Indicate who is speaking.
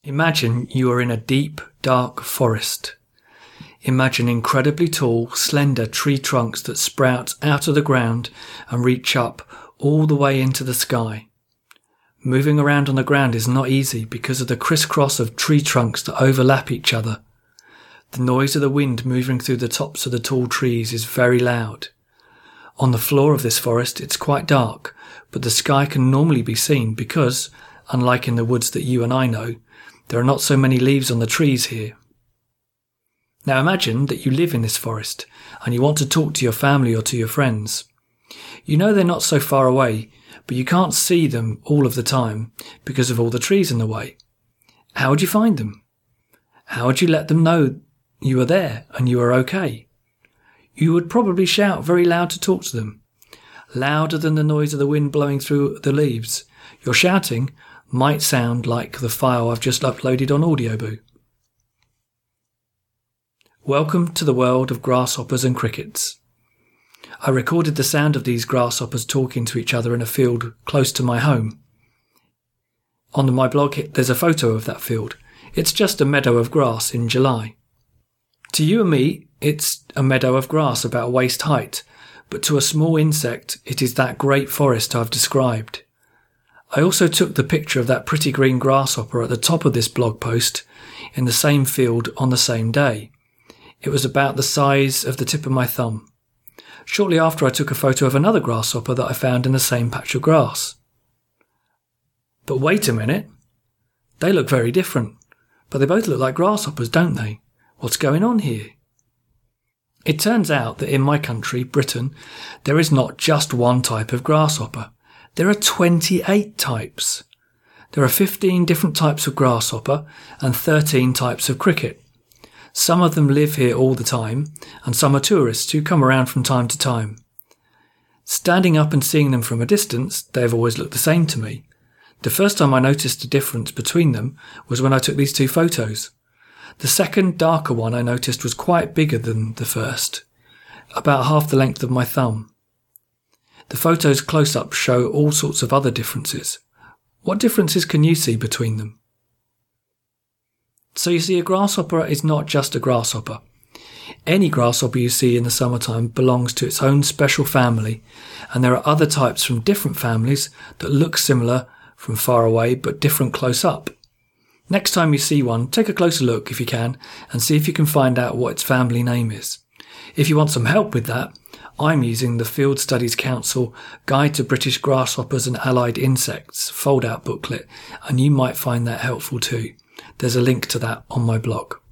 Speaker 1: Imagine you are in a deep, dark forest. Imagine incredibly tall, slender tree trunks that sprout out of the ground and reach up all the way into the sky. Moving around on the ground is not easy because of the crisscross of tree trunks that overlap each other. The noise of the wind moving through the tops of the tall trees is very loud. On the floor of this forest it's quite dark, but the sky can normally be seen because, unlike in the woods that you and I know, there are not so many leaves on the trees here. Now imagine that you live in this forest and you want to talk to your family or to your friends. You know they're not so far away, but you can't see them all of the time because of all the trees in the way. How would you find them? How would you let them know you are there and you are okay? You would probably shout very loud to talk to them, louder than the noise of the wind blowing through the leaves. Your shouting might sound like the file I've just uploaded on Audioboo. Welcome to the world of grasshoppers and crickets. I recorded the sound of these grasshoppers talking to each other in a field close to my home. On my blog there's a photo of that field. It's just a meadow of grass in July. To you and me, it's a meadow of grass about waist height, but to a small insect it is that great forest I've described. I also took the picture of that pretty green grasshopper at the top of this blog post in the same field on the same day. It was about the size of the tip of my thumb. Shortly after I took a photo of another grasshopper that I found in the same patch of grass. But wait a minute. They look very different, but they both look like grasshoppers, don't they? What's going on here? It turns out that in my country, Britain, there is not just one type of grasshopper. There are 28 types. There are 15 different types of grasshopper and 13 types of cricket. Some of them live here all the time, and some are tourists who come around from time to time. Standing up and seeing them from a distance, they have always looked the same to me. The first time I noticed a difference between them was when I took these two photos. The second, darker one I noticed was quite bigger than the first, about half the length of my thumb. The photos close-up show all sorts of other differences. What differences can you see between them? So you see, a grasshopper is not just a grasshopper. Any grasshopper you see in the summertime belongs to its own special family, and there are other types from different families that look similar from far away but different close up. Next time you see one, take a closer look if you can and see if you can find out what its family name is. If you want some help with that, I'm using the Field Studies Council Guide to British Grasshoppers and Allied Insects fold-out booklet, and you might find that helpful too. There's a link to that on my blog.